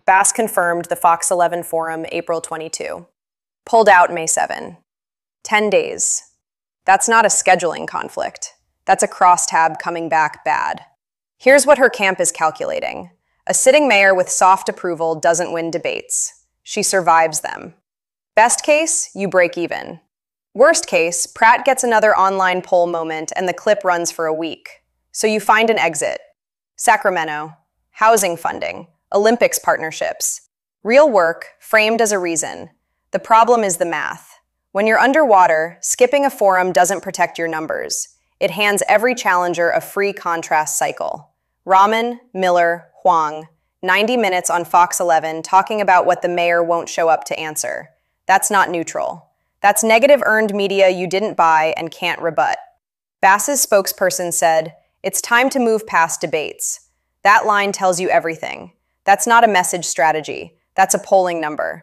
Bass confirmed the Fox 11 forum April 22. Pulled out May 7. 10 days. That's not a scheduling conflict. That's a crosstab coming back bad. Here's what her camp is calculating. A sitting mayor with soft approval doesn't win debates. She survives them. Best case, you break even. Worst case, Pratt gets another online poll moment and the clip runs for a week. So you find an exit. Sacramento, housing funding, Olympics partnerships. Real work, framed as a reason. The problem is the math. When you're underwater, skipping a forum doesn't protect your numbers. It hands every challenger a free contrast cycle. Rahman, Miller, Huang, 90 minutes on Fox 11 talking about what the mayor won't show up to answer. That's not neutral. That's negative earned media you didn't buy and can't rebut. Bass's spokesperson said, "It's time to move past debates." That line tells you everything. That's not a message strategy. That's a polling number.